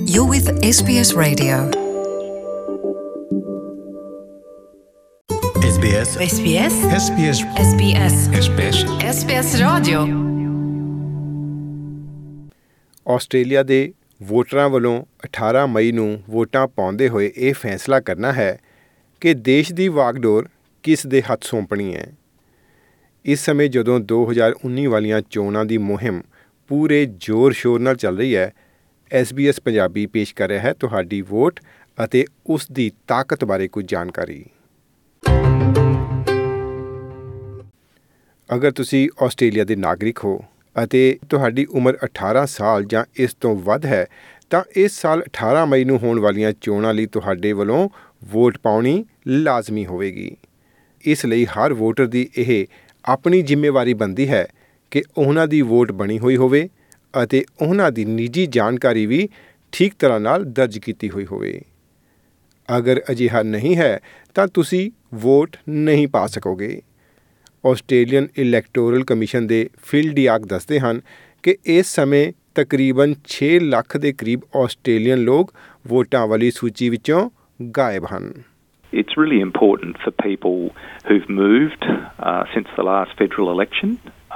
You're with SBS Radio. SBS SBS SBS SBS SBS SBS Radio। Australia ਦੇ ਵੋਟਰਾਂ ਵੱਲੋਂ 18 ਮਈ ਨੂੰ ਵੋਟਾਂ ਪਾਉਂਦੇ ਹੋਏ ਇਹ ਫੈਸਲਾ ਕਰਨਾ ਹੈ ਕਿ ਦੇਸ਼ ਦੀ ਵਾਗਡੋਰ ਕਿਸ ਦੇ ਹੱਥ ਸੌਂਪਣੀ ਹੈ। ਇਸ ਸਮੇਂ ਜਦੋਂ 2019 ਵਾਲੀਆਂ ਚੋਣਾਂ ਦੀ ਮੁਹਿੰਮ ਪੂਰੇ ਜ਼ੋਰ-ਸ਼ੋਰ ਨਾਲ ਚੱਲ ਰਹੀ ਹੈ, SBS ਪੰਜਾਬੀ ਪੇਸ਼ ਕਰ ਰਿਹਾ ਹੈ ਤੁਹਾਡੀ ਵੋਟ ਅਤੇ ਉਸ ਦੀ ਤਾਕਤ ਬਾਰੇ ਕੁਝ ਜਾਣਕਾਰੀ। ਅਗਰ ਤੁਸੀਂ ਆਸਟ੍ਰੇਲੀਆ ਦੇ ਨਾਗਰਿਕ ਹੋ ਅਤੇ ਤੁਹਾਡੀ ਉਮਰ 18 ਸਾਲ ਜਾਂ ਇਸ ਤੋਂ ਵੱਧ ਹੈ ਤਾਂ ਇਸ ਸਾਲ 18 ਮਈ ਨੂੰ ਹੋਣ ਵਾਲੀਆਂ ਚੋਣਾਂ ਲਈ ਤੁਹਾਡੇ ਵੱਲੋਂ ਵੋਟ ਪਾਉਣੀ ਲਾਜ਼ਮੀ ਹੋਵੇਗੀ। ਇਸ ਲਈ ਹਰ ਵੋਟਰ ਦੀ ਇਹ ਆਪਣੀ ਜ਼ਿੰਮੇਵਾਰੀ ਬਣਦੀ ਹੈ ਕਿ ਉਹਨਾਂ ਦੀ ਵੋਟ ਬਣੀ ਹੋਈ ਹੋਵੇ ਅਤੇ ਉਹਨਾਂ ਦੀ ਨਿੱਜੀ ਜਾਣਕਾਰੀ ਵੀ ਠੀਕ ਤਰ੍ਹਾਂ ਨਾਲ ਦਰਜ ਕੀਤੀ ਹੋਈ ਹੋਵੇ। ਅਗਰ ਅਜਿਹਾ ਨਹੀਂ ਹੈ ਤਾਂ ਤੁਸੀਂ ਵੋਟ ਨਹੀਂ ਪਾ ਸਕੋਗੇ। ਆਸਟ੍ਰੇਲੀਅਨ ਇਲੈਕਟੋਰਲ ਕਮਿਸ਼ਨ ਦੇ ਫਿਲ ਡਿਆਕ ਦੱਸਦੇ ਹਨ ਕਿ ਇਸ ਸਮੇਂ ਤਕਰੀਬਨ 6 ਲੱਖ ਦੇ ਕਰੀਬ ਆਸਟ੍ਰੇਲੀਅਨ ਲੋਕ ਵੋਟਾਂ ਵਾਲੀ ਸੂਚੀ ਵਿੱਚੋਂ ਗਾਇਬ ਹਨ। It's really important for people who've moved since the last federal election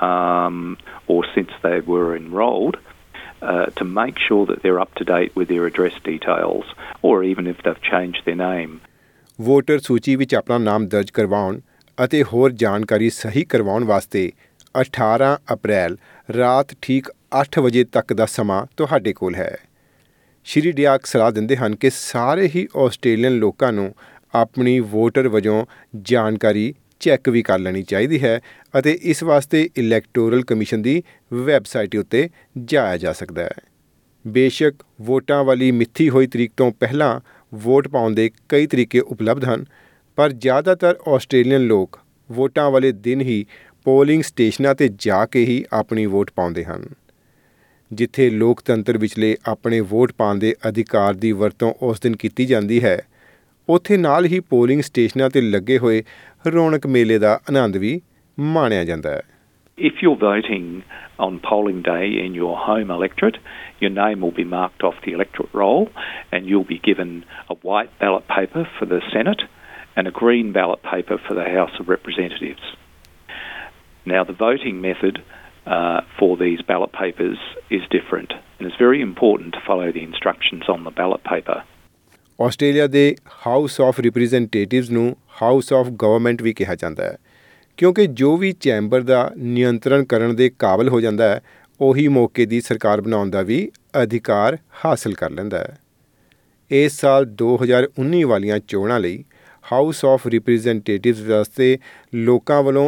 or since they were enrolled to make sure that they're up to date with their address details or even if they've changed their name. Voter ਸੂਚੀ ਵਿੱਚ ਆਪਣਾ ਨਾਮ ਦਰਜ ਕਰਵਾਉਣ ਅਤੇ ਹੋਰ ਜਾਣਕਾਰੀ ਸਹੀ ਕਰਵਾਉਣ ਵਾਸਤੇ 18 ਅਪ੍ਰੈਲ ਰਾਤ ਠੀਕ 8 ਵਜੇ ਤੱਕ ਦਾ ਸਮਾਂ ਤੁਹਾਡੇ ਕੋਲ ਹੈ। ਸ਼੍ਰੀ ਡਿਆਕ ਸਲਾਹ ਦਿੰਦੇ ਹਨ ਕਿ ਸਾਰੇ ਹੀ ਆਸਟ੍ਰੇਲੀਅਨ ਲੋਕਾਂ ਨੂੰ ਆਪਣੀ ਵੋਟਰ ਵਜੋਂ ਜਾਣਕਾਰੀ ਚੈੱਕ ਵੀ ਕਰ ਲੈਣੀ ਚਾਹੀਦੀ ਹੈ ਅਤੇ ਇਸ ਵਾਸਤੇ ਇਲੈਕਟੋਰਲ ਕਮਿਸ਼ਨ ਦੀ ਵੈਬਸਾਈਟ ਉੱਤੇ ਜਾਇਆ ਜਾ ਸਕਦਾ ਹੈ। ਬੇਸ਼ੱਕ ਵੋਟਾਂ ਵਾਲੀ ਮਿੱਥੀ ਹੋਈ ਤਰੀਕ ਤੋਂ ਪਹਿਲਾਂ ਵੋਟ ਪਾਉਣ ਦੇ ਕਈ ਤਰੀਕੇ ਉਪਲਬਧ ਹਨ, ਪਰ ਜ਼ਿਆਦਾਤਰ ਆਸਟ੍ਰੇਲੀਅਨ ਲੋਕ ਵੋਟਾਂ ਵਾਲੇ ਦਿਨ ਹੀ ਪੋਲਿੰਗ ਸਟੇਸ਼ਨਾਂ 'ਤੇ ਜਾ ਕੇ ਹੀ ਆਪਣੀ ਵੋਟ ਪਾਉਂਦੇ ਹਨ। ਜਿੱਥੇ ਲੋਕਤੰਤਰ ਵਿਚਲੇ ਆਪਣੇ ਵੋਟ ਪਾਉਣ ਦੇ ਅਧਿਕਾਰ ਦੀ ਵਰਤੋਂ ਉਸ ਦਿਨ ਕੀਤੀ ਜਾਂਦੀ ਹੈ, ਉੱਥੇ ਨਾਲ ਹੀ ਪੋਲਿੰਗ ਸਟੇਸ਼ਨਾਂ 'ਤੇ ਲੱਗੇ ਹੋਏ ਰੌਣਕ ਮੇਲੇ ਦਾ ਆਨੰਦ ਵੀ ਮਾਣਿਆ ਜਾਂਦਾ ਹੈ। If you're voting on polling day in your home electorate, your name will be marked off the electorate roll and you'll be given a white ballot paper for the Senate and a green ballot paper for the House of Representatives. Now, the voting method for these ballot papers is different and it's very important to follow the instructions on the ballot paper. Australia ਦੇ house of representatives ਨੂੰ house of government ਵੀ ਕਿਹਾ ਜਾਂਦਾ ਹੈ, ਕਿਉਂਕਿ ਜੋ ਵੀ chamber ਦਾ ਨਿਯੰਤਰਣ ਕਰਨ ਦੇ ਕਾਬਲ ਹੋ ਜਾਂਦਾ ਹੈ, ਉਹੀ ਮੌਕੇ ਦੀ ਸਰਕਾਰ ਬਣਾਉਣ ਦਾ ਵੀ ਅਧਿਕਾਰ ਹਾਸਲ ਕਰ ਲੈਂਦਾ ਹੈ। ਇਸ ਸਾਲ 2019 ਵਾਲੀਆਂ ਚੋਣਾਂ ਲਈ ਹਾਊਸ ਆਫ ਰਿਪਰੈਜ਼ੈਂਟੇਟਿਵਜ਼ ਵਾਸਤੇ ਲੋਕਾਂ ਵੱਲੋਂ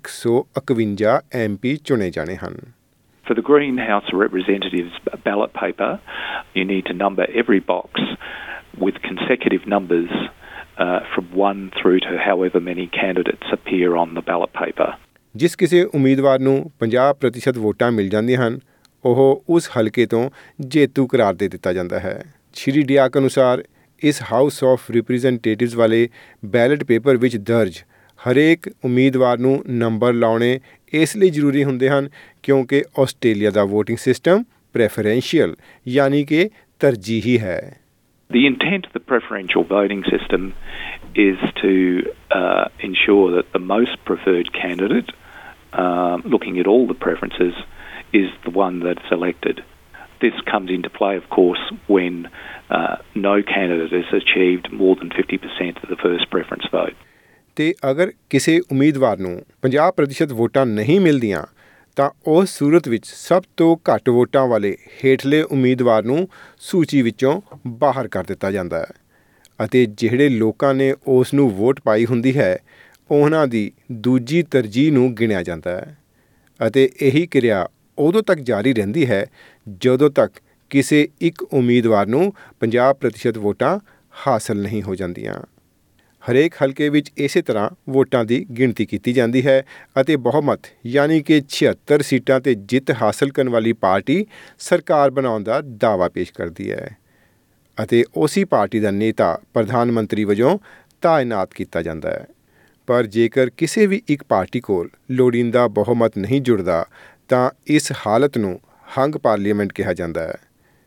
151 MP ਚੁਣੇ ਜਾਣੇ ਹਨ। For the Green House of Representatives ballot paper, you need to number every box with consecutive numbers from 1 through to however many candidates appear on the ballot paper. ਜਿਸ ਕਿਸੇ ਉਮੀਦਵਾਰ ਨੂੰ 50% ਵੋਟਾਂ ਮਿਲ ਜਾਂਦੀਆਂ ਹਨ, ਉਹ ਉਸ ਹਲਕੇ ਤੋਂ ਜੇਤੂ ਕਰਾਰ ਦੇ ਦਿੱਤਾ ਜਾਂਦਾ ਹੈ। ਸ਼੍ਰੀ ਡਿਆਕ ਅਨੁਸਾਰ ਇਸ ਹਾਊਸ ਆਫ ਰਿਪਰੈਜ਼ੈਂਟੇਟਿਵਜ਼ ਵਾਲੇ ਬੈਲਟ ਪੇਪਰ ਵਿੱਚ ਦਰਜ ਹਰੇਕ ਉਮੀਦਵਾਰ ਨੂੰ ਨੰਬਰ ਲਾਉਣੇ ਇਸ ਲਈ ਜ਼ਰੂਰੀ ਹੁੰਦੇ ਹਨ ਕਿਉਂਕਿ ਆਸਟ੍ਰੇਲੀਆ ਦਾ ਵੋਟਿੰਗ ਸਿਸਟਮ ਪ੍ਰੈਫਰੈਂਸ਼ੀਅਲ ਯਾਨੀ ਕਿ ਤਰਜੀਹੀ ਹੈ। The intent of the preferential voting system is to ensure that the most preferred candidate, looking at all the preferences, is the one that's elected. This comes into play, of course, when no candidate has achieved more than 50% of the first preference vote. ਤੇ ਅਗਰ ਕਿਸੇ ਉਮੀਦਵਾਰ ਨੂੰ 50% ਵੋਟਾਂ ਨਹੀਂ ਮਿਲਦੀਆਂ ਤਾਂ ਉਸ ਸੂਰਤ ਵਿੱਚ ਸਭ ਤੋਂ ਘੱਟ ਵੋਟਾਂ ਵਾਲੇ ਹੇਠਲੇ ਉਮੀਦਵਾਰ ਨੂੰ ਸੂਚੀ ਵਿੱਚੋਂ ਬਾਹਰ ਕਰ ਦਿੱਤਾ ਜਾਂਦਾ ਹੈ ਅਤੇ ਜਿਹੜੇ ਲੋਕਾਂ ਨੇ ਉਸ ਨੂੰ ਵੋਟ ਪਾਈ ਹੁੰਦੀ ਹੈ, ਉਹਨਾਂ ਦੀ ਦੂਜੀ ਤਰਜੀਹ ਨੂੰ ਗਿਣਿਆ ਜਾਂਦਾ ਹੈ ਅਤੇ ਇਹੀ ਕਿਰਿਆ ਉਦੋਂ ਤੱਕ ਜਾਰੀ ਰਹਿੰਦੀ ਹੈ ਜਦੋਂ ਤੱਕ ਕਿਸੇ ਇੱਕ ਉਮੀਦਵਾਰ ਨੂੰ 50% ਵੋਟਾਂ ਹਾਸਲ ਨਹੀਂ ਹੋ ਜਾਂਦੀਆਂ। ਹਰੇਕ ਹਲਕੇ ਵਿੱਚ ਇਸੇ ਤਰ੍ਹਾਂ ਵੋਟਾਂ ਦੀ ਗਿਣਤੀ ਕੀਤੀ ਜਾਂਦੀ ਹੈ ਅਤੇ ਬਹੁਮਤ ਯਾਨੀ ਕਿ 76 ਸੀਟਾਂ 'ਤੇ ਜਿੱਤ ਹਾਸਲ ਕਰਨ ਵਾਲੀ ਪਾਰਟੀ ਸਰਕਾਰ ਬਣਾਉਣ ਦਾ ਦਾਅਵਾ ਪੇਸ਼ ਕਰਦੀ ਹੈ ਅਤੇ ਉਸੇ ਪਾਰਟੀ ਦਾ ਨੇਤਾ ਪ੍ਰਧਾਨ ਮੰਤਰੀ ਵਜੋਂ ਤਾਇਨਾਤ ਕੀਤਾ ਜਾਂਦਾ ਹੈ। ਪਰ ਜੇਕਰ ਕਿਸੇ ਵੀ ਇੱਕ ਪਾਰਟੀ ਕੋਲ ਲੋੜੀਂਦਾ ਬਹੁਮਤ ਨਹੀਂ ਜੁੜਦਾ ਤਾਂ ਇਸ ਹਾਲਤ ਨੂੰ ਹੰਗ ਪਾਰਲੀਮੈਂਟ ਕਿਹਾ ਜਾਂਦਾ ਹੈ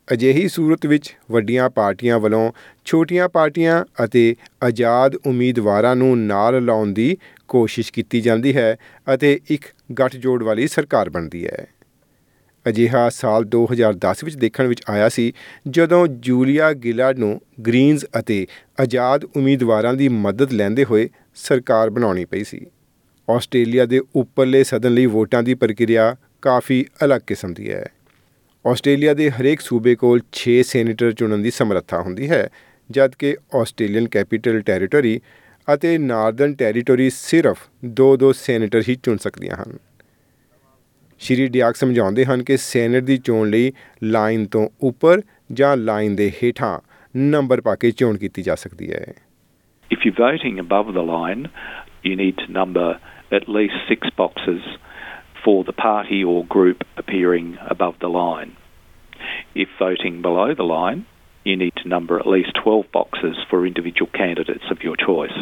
ਅਜਿਹੀ ਸੂਰਤ ਵਿੱਚ ਵੱਡੀਆਂ ਪਾਰਟੀਆਂ ਵੱਲੋਂ ਛੋਟੀਆਂ ਪਾਰਟੀਆਂ ਅਤੇ ਆਜ਼ਾਦ ਉਮੀਦਵਾਰਾਂ ਨੂੰ ਨਾਲ ਲਾਉਣ ਦੀ ਕੋਸ਼ਿਸ਼ ਕੀਤੀ ਜਾਂਦੀ ਹੈ ਅਤੇ ਇੱਕ ਗੱਠਜੋੜ ਵਾਲੀ ਸਰਕਾਰ ਬਣਦੀ ਹੈ। ਅਜਿਹਾ ਸਾਲ 2010 ਵਿੱਚ ਦੇਖਣ ਵਿੱਚ ਆਇਆ ਸੀ, ਜਦੋਂ ਜੂਲੀਆ ਗਿਲਾਰਡ ਨੂੰ ਗ੍ਰੀਨਜ਼ ਅਤੇ ਆਜ਼ਾਦ ਉਮੀਦਵਾਰਾਂ ਦੀ ਮਦਦ ਲੈਂਦੇ ਹੋਏ ਸਰਕਾਰ ਬਣਾਉਣੀ ਪਈ ਸੀ। ਆਸਟ੍ਰੇਲੀਆ ਦੇ ਉੱਪਰਲੇ ਸਦਨ ਲਈ ਵੋਟਾਂ ਦੀ ਪ੍ਰਕਿਰਿਆ ਕਾਫੀ ਅਲੱਗ ਕਿਸਮ ਦੀ ਹੈ। ਆਸਟ੍ਰੇਲੀਆ ਦੇ ਹਰੇਕ ਸੂਬੇ ਕੋਲ 6 ਸੈਨੇਟਰ ਚੁਣਨ ਦੀ ਸਮਰੱਥਾ ਹੁੰਦੀ ਹੈ, ਜਦਕਿ ਆਸਟ੍ਰੇਲੀਅਨ ਕੈਪੀਟਲ ਟੈਰੀਟਰੀ ਅਤੇ ਨਾਰਦਰਨ ਟੈਰੀਟਰੀ ਸਿਰਫ 2-2 ਸੈਨੇਟਰ ਹੀ ਚੁਣ ਸਕਦੀਆਂ ਹਨ। ਸ਼੍ਰੀ ਡਿਆਕ ਸਮਝਾਉਂਦੇ ਹਨ ਕਿ ਸੈਨੇਟ ਦੀ ਚੋਣ ਲਈ ਲਾਈਨ ਤੋਂ ਉੱਪਰ ਜਾਂ ਲਾਈਨ ਦੇ ਹੇਠਾਂ ਨੰਬਰ ਪਾ ਕੇ ਚੋਣ ਕੀਤੀ ਜਾ ਸਕਦੀ ਹੈ। If you're voting above the line, you need to number at least 6 boxes for the party or group appearing above the line. If voting below the line, you need to number at least 12 boxes for individual candidates of your choice.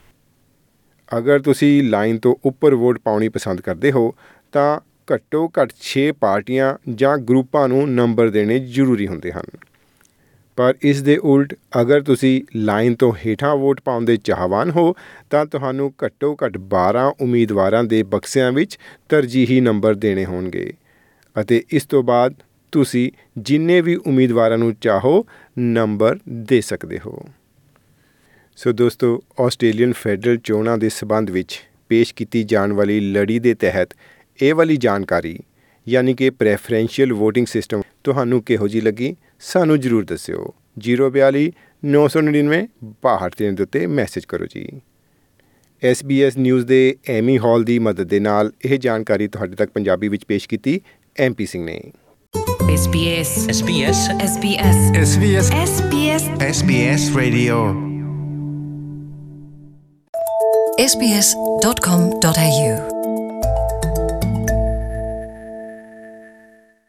ਅਗਰ ਤੁਸੀਂ line ਤੋਂ ਉੱਪਰ vote ਪਾਉਣੀ ਪਸੰਦ ਕਰਦੇ ਹੋ ਤਾਂ ਘੱਟੋ ਘੱਟ 6 ਪਾਰਟੀਆਂ ਜਾਂ ਗਰੁੱਪਾਂ ਨੂੰ ਨੰਬਰ ਦੇਣੇ ਜ਼ਰੂਰੀ ਹੁੰਦੇ ਹਨ। ਪਰ ਇਸ ਦੇ ਉਲਟ ਅਗਰ ਤੁਸੀਂ ਲਾਈਨ ਤੋਂ ਹੇਠਾਂ ਵੋਟ ਪਾਉਣ ਦੇ ਚਾਹਵਾਨ ਹੋ ਤਾਂ ਤੁਹਾਨੂੰ ਘੱਟੋ ਘੱਟ 12 ਉਮੀਦਵਾਰਾਂ ਦੇ ਬਕਸਿਆਂ ਵਿੱਚ ਤਰਜੀਹੀ ਨੰਬਰ ਦੇਣੇ ਹੋਣਗੇ ਅਤੇ ਇਸ ਤੋਂ ਬਾਅਦ ਤੁਸੀਂ ਜਿੰਨੇ ਵੀ ਉਮੀਦਵਾਰਾਂ ਨੂੰ ਚਾਹੋ ਨੰਬਰ ਦੇ ਸਕਦੇ ਹੋ। ਸੋ ਦੋਸਤੋ, ਆਸਟ੍ਰੇਲੀਅਨ ਫੈਡਰਲ ਚੋਣਾਂ ਦੇ ਸਬੰਧ ਵਿੱਚ ਪੇਸ਼ ਕੀਤੀ ਜਾਣ ਵਾਲੀ ਲੜੀ ਦੇ ਤਹਿਤ ਇਹ ਵਾਲੀ ਜਾਣਕਾਰੀ ਯਾਨੀ ਕਿ ਪ੍ਰੈਫਰੈਂਸ਼ੀਅਲ ਵੋਟਿੰਗ ਸਿਸਟਮ ਤੁਹਾਨੂੰ ਕਿਹੋ ਜਿਹੀ ਲੱਗੀ, ਸਾਨੂੰ ਜ਼ਰੂਰ ਦੱਸਿਓ। 042 999 62 ਦੇ ਉੱਤੇ ਮੈਸੇਜ ਕਰੋ ਜੀ। SBS ਨਿਊਜ਼ ਦੇ ਐਮੀ ਹਾਲ ਦੀ ਮਦਦ ਦੇ ਨਾਲ ਇਹ ਜਾਣਕਾਰੀ ਤੁਹਾਡੇ ਤੱਕ ਪੰਜਾਬੀ ਵਿੱਚ ਪੇਸ਼ ਕੀਤੀ MP ਸਿੰਘ ਨੇ। SBS SBS SBS SBS SBS SBS Radio SBS.com.au